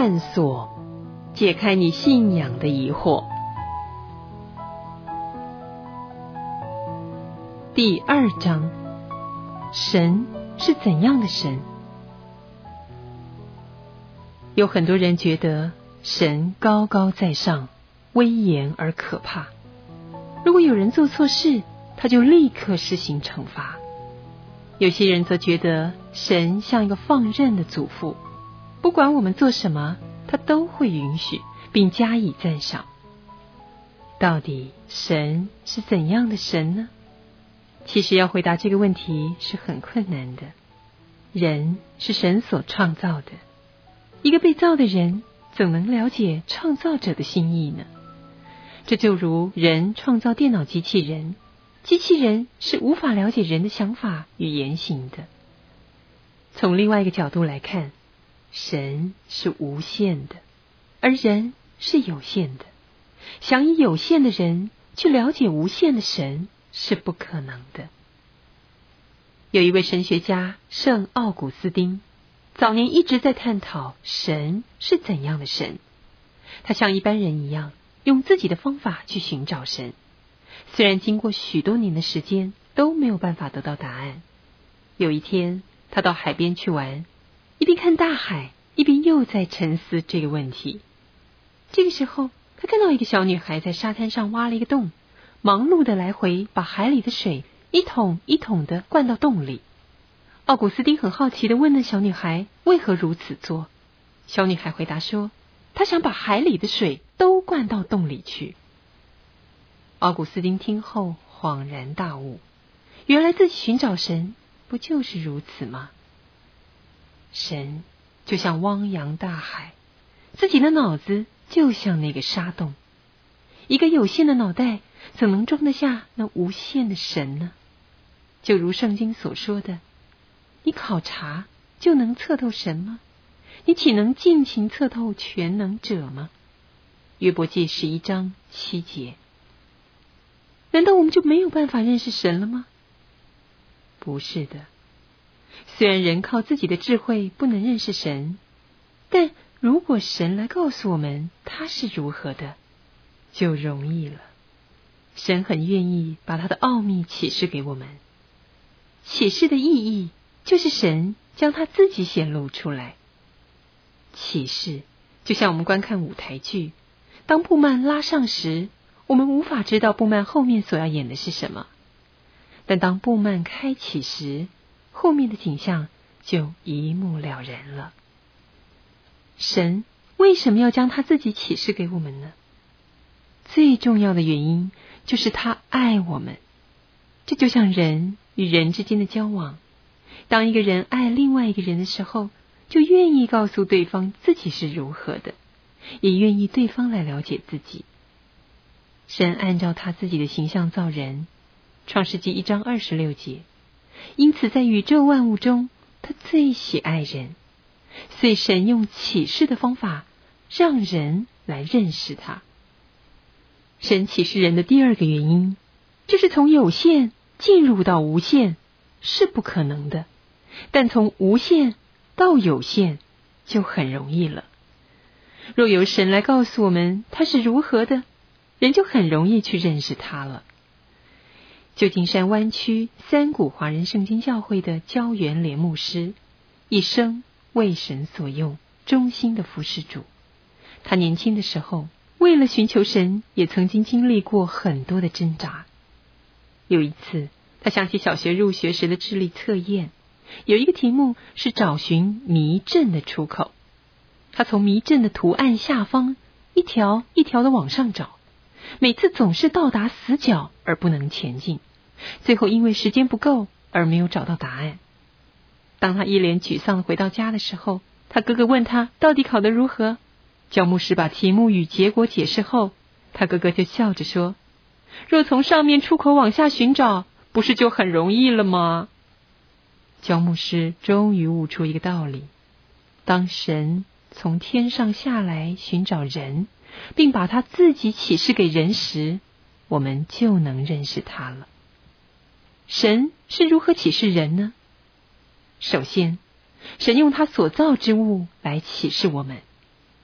探索，解开你信仰的疑惑。第2章，神是怎样的神？有很多人觉得神高高在上，威严而可怕。如果有人做错事，他就立刻施行惩罚。有些人则觉得神像一个放任的祖父，不管我们做什么，他都会允许并加以赞赏。到底神是怎样的神呢？其实要回答这个问题是很困难的。人是神所创造的，一个被造的人怎能了解创造者的心意呢？这就如人创造电脑机器人，机器人是无法了解人的想法与言行的。从另外一个角度来看，神是无限的，而人是有限的。想以有限的人去了解无限的神是不可能的。有一位神学家圣奥古斯丁，早年一直在探讨神是怎样的神。他像一般人一样，用自己的方法去寻找神。虽然经过许多年的时间都没有办法得到答案。有一天，他到海边去玩，一边看大海，一边又在沉思这个问题。这个时候，他看到一个小女孩在沙滩上挖了一个洞，忙碌的来回把海里的水一桶一桶的灌到洞里。奥古斯丁很好奇的问那小女孩为何如此做。小女孩回答说，她想把海里的水都灌到洞里去。奥古斯丁听后恍然大悟，原来自己寻找神不就是如此吗？神就像汪洋大海，自己的脑子就像那个沙洞。一个有限的脑袋怎能装得下那无限的神呢？就如圣经所说的，你考察就能测透神吗？你岂能尽情测透全能者吗？约伯记11章7节。难道我们就没有办法认识神了吗？不是的。虽然人靠自己的智慧不能认识神，但如果神来告诉我们他是如何的，就容易了。神很愿意把他的奥秘启示给我们。启示的意义就是神将他自己显露出来。启示就像我们观看舞台剧，当布幔拉上时，我们无法知道布幔后面所要演的是什么，但当布幔开启时，后面的景象就一目了然了。神为什么要将他自己启示给我们呢？最重要的原因就是他爱我们。这就像人与人之间的交往，当一个人爱另外一个人的时候，就愿意告诉对方自己是如何的，也愿意对方来了解自己。神按照他自己的形象造人，创世纪1章26节。因此在宇宙万物中，他最喜爱人，所以神用启示的方法让人来认识他。神启示人的第2个原因，就是从有限进入到无限是不可能的，但从无限到有限就很容易了。若由神来告诉我们他是如何的，人就很容易去认识他了。旧金山湾区三股华人圣经教会的焦元莲牧师，一生为神所用，忠心的服侍主。他年轻的时候，为了寻求神，也曾经经历过很多的挣扎。有一次，他想起小学入学时的智力测验，有一个题目是找寻迷阵的出口。他从迷阵的图案下方一条一条的往上找，每次总是到达死角而不能前进，最后因为时间不够而没有找到答案。当他一脸沮丧地回到家的时候，他哥哥问他到底考得如何。焦牧师把题目与结果解释后，他哥哥就笑着说，若从上面出口往下寻找，不是就很容易了吗？焦牧师终于悟出一个道理，当神从天上下来寻找人，并把他自己启示给人时，我们就能认识他了。神是如何启示人呢？首先，神用他所造之物来启示我们。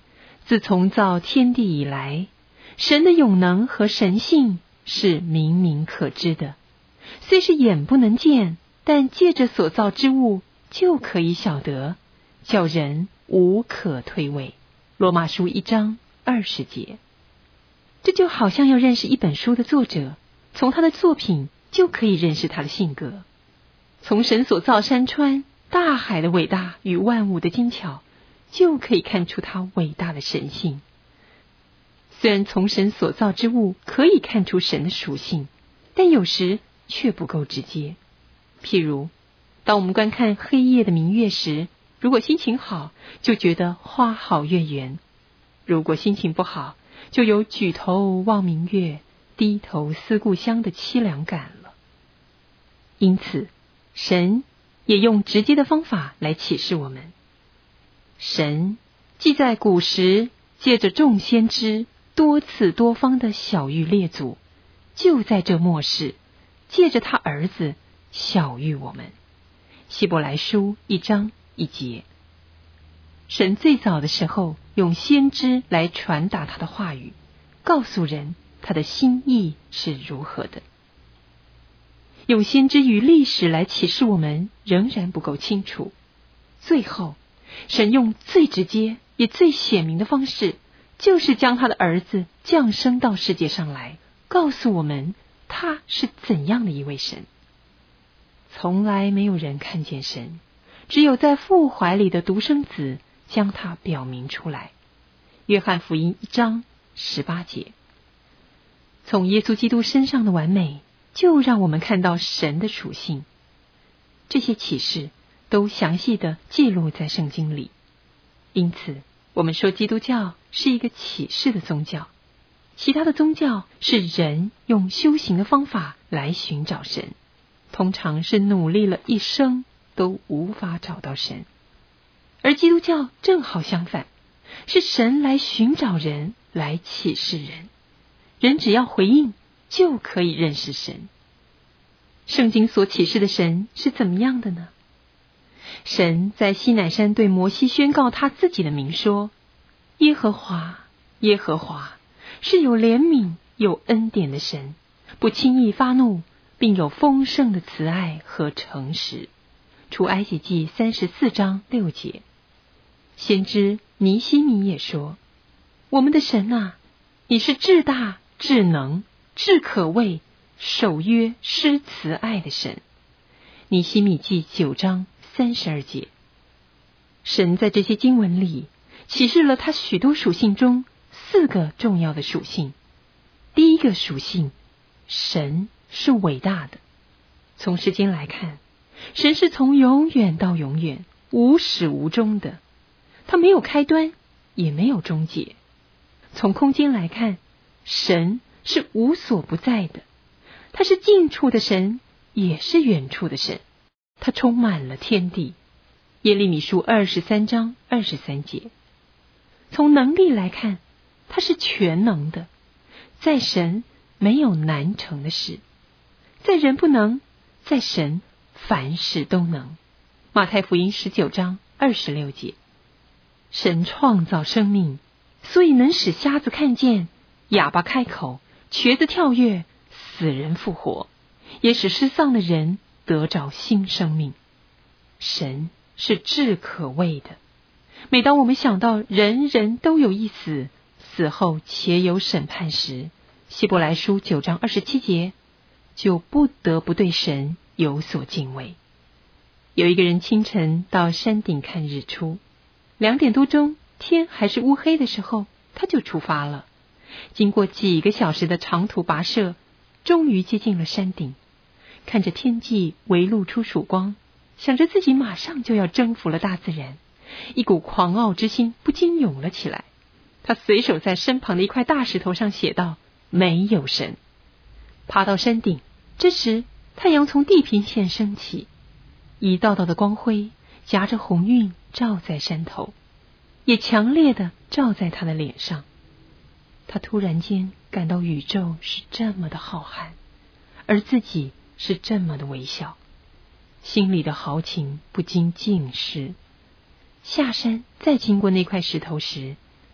自从造天地以来，神的永能和神性是明明可知的，虽是眼不能见，但借着所造之物就可以晓得，叫人无可推诿。罗马书1章20节。这就好像要认识一本书的作者，从他的作品就可以认识他的性格。从神所造山川大海的伟大与万物的精巧，就可以看出他伟大的神性。虽然从神所造之物可以看出神的属性，但有时却不够直接。譬如当我们观看黑夜的明月时，如果心情好，就觉得花好月圆；如果心情不好，就有举头望明月，低头思故乡的凄凉感了。因此神也用直接的方法来启示我们。神既在古时借着众先知多次多方的晓谕列祖，就在这末世借着他儿子晓谕我们。希伯来书1章1节。神最早的时候用先知来传达他的话语，告诉人他的心意是如何的。用先知与历史来启示我们仍然不够清楚，最后神用最直接也最显明的方式，就是将他的儿子降生到世界上来，告诉我们他是怎样的一位神。从来没有人看见神，只有在父怀里的独生子将他表明出来。约翰福音1章18节。从耶稣基督身上的完美，就让我们看到神的属性。这些启示都详细的记录在圣经里。因此我们说基督教是一个启示的宗教，其他的宗教是人用修行的方法来寻找神，通常是努力了一生都无法找到神。而基督教正好相反，是神来寻找人，来启示人，人只要回应就可以认识神。圣经所启示的神是怎么样的呢？神在西乃山对摩西宣告他自己的名说：耶和华，耶和华是有怜悯有恩典的神，不轻易发怒，并有丰盛的慈爱和诚实。出埃及记34章6节。先知尼希米也说：我们的神啊，你是至大至能至可畏守约施慈爱的神。尼希米记9章32节。神在这些经文里启示了他许多属性中4个重要的属性。第一个属性，神是伟大的。从时间来看，神是从永远到永远无始无终的，他没有开端也没有终结。从空间来看，神是无所不在的，他是近处的神也是远处的神，他充满了天地。耶利米书23章23节。从能力来看，他是全能的，在神没有难成的事，在人不能，在神凡事都能。马太福音19章26节。神创造生命，所以能使瞎子看见，哑巴开口，瘸子跳跃，死人复活，也使失丧的人得着新生命。神是至可畏的。每当我们想到人人都有一死，死后且有审判时，希伯来书9章27节，就不得不对神有所敬畏。有一个人清晨到山顶看日出，2点多钟，天还是乌黑的时候，他就出发了。经过几个小时的长途跋涉，终于接近了山顶。看着天际微露出曙光，想着自己马上就要征服了大自然，一股狂傲之心不禁涌了起来。他随手在身旁的一块大石头上写道：没有神。爬到山顶，这时太阳从地平线升起，一道道的光辉夹着红晕照在山头，也强烈的照在他的脸上。他突然间感到宇宙是这么的浩瀚，而自己是这么的微小，心里的豪情不禁尽失。下山再经过那块石头时，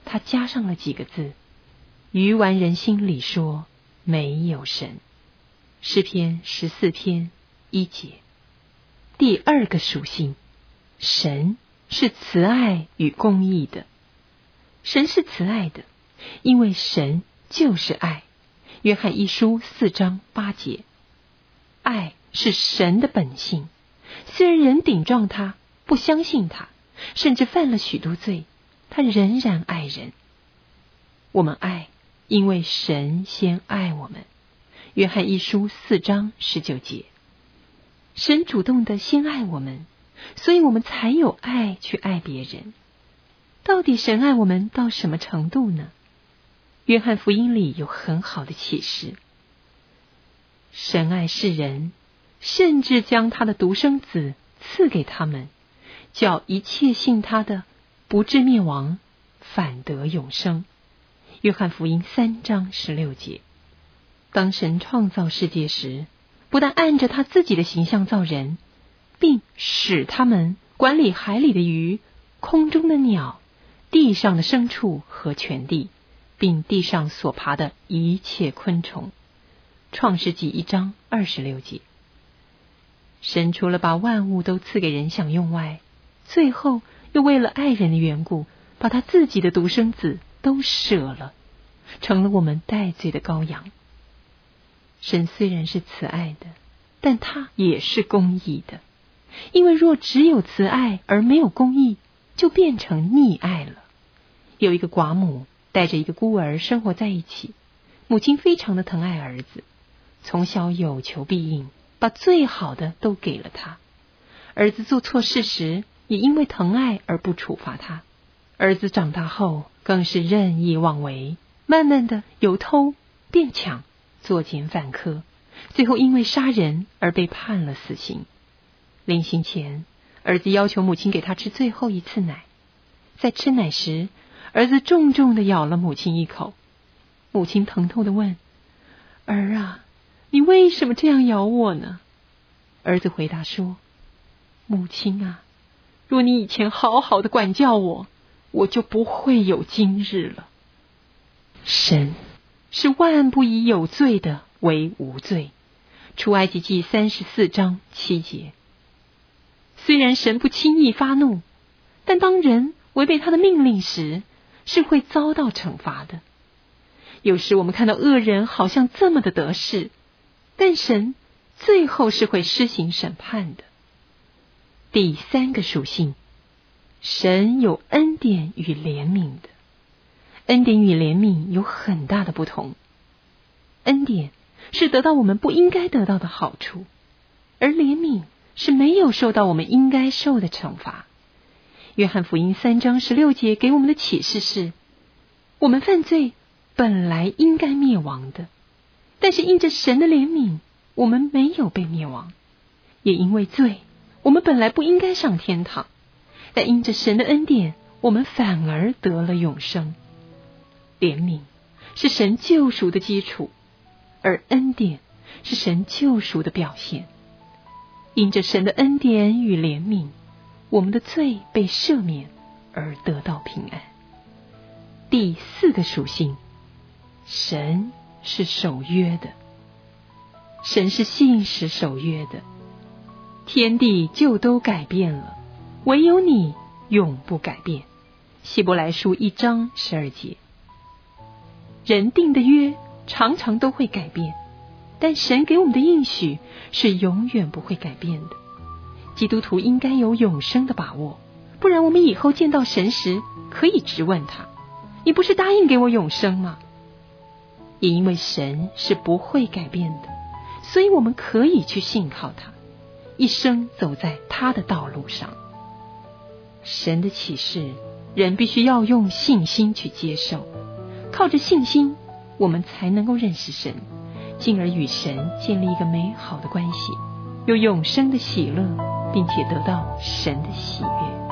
他加上了几个字：愚顽人心里说没有神。诗篇14篇1节。第二个属性，神是慈爱与公义的。神是慈爱的，因为神就是爱。约翰一书4章8节。爱是神的本性，虽然人顶撞他，不相信他，甚至犯了许多罪，他仍然爱人。我们爱，因为神先爱我们。约翰一书4章19节。神主动的先爱我们，所以我们才有爱去爱别人。到底神爱我们到什么程度呢？约翰福音里有很好的启示。神爱世人，甚至将他的独生子赐给他们，叫一切信他的不至灭亡，反得永生。约翰福音3章16节。当神创造世界时，不但按着他自己的形象造人，并使他们管理海里的鱼、空中的鸟、地上的牲畜和全地，并地上所爬的一切昆虫。创世纪1章26节。神除了把万物都赐给人享用外，最后又为了爱人的缘故，把他自己的独生子都舍了，成了我们代罪的羔羊。神虽然是慈爱的，但他也是公义的，因为若只有慈爱而没有公义，就变成溺爱了。有一个寡母带着一个孤儿生活在一起，母亲非常的疼爱儿子，从小有求必应，把最好的都给了他。儿子做错事时，也因为疼爱而不处罚他。儿子长大后更是任意妄为，慢慢的由偷变抢，作奸犯科，最后因为杀人而被判了死刑。临刑前，儿子要求母亲给他吃最后一次奶。在吃奶时，儿子重重地咬了母亲一口。母亲疼痛地问：儿啊，你为什么这样咬我呢？儿子回答说：母亲啊，若你以前好好的管教我，我就不会有今日了。神是万不以有罪的为无罪。出埃及记34章7节。虽然神不轻易发怒，但当人违背他的命令时，是会遭到惩罚的。有时我们看到恶人好像这么的得势，但神最后是会施行审判的。第三个属性，神有恩典与怜悯的。恩典与怜悯有很大的不同。恩典是得到我们不应该得到的好处，而怜悯是没有受到我们应该受的惩罚。约翰福音3章16节给我们的启示是，我们犯罪本来应该灭亡的，但是因着神的怜悯，我们没有被灭亡。也因为罪，我们本来不应该上天堂，但因着神的恩典，我们反而得了永生。怜悯是神救赎的基础，而恩典是神救赎的表现。因着神的恩典与怜悯，我们的罪被赦免而得到平安。第四个属性，神是守约的。神是信实守约的。天地就都改变了，唯有你永不改变。希伯来书1章12节。人定的约常常都会改变，但神给我们的应许是永远不会改变的。基督徒应该有永生的把握，不然我们以后见到神时可以质问他：你不是答应给我永生吗？也因为神是不会改变的，所以我们可以去信靠他，一生走在他的道路上。神的启示，人必须要用信心去接受，靠着信心，我们才能够认识神，进而与神建立一个美好的关系，有永生的喜乐，并且得到神的喜悦。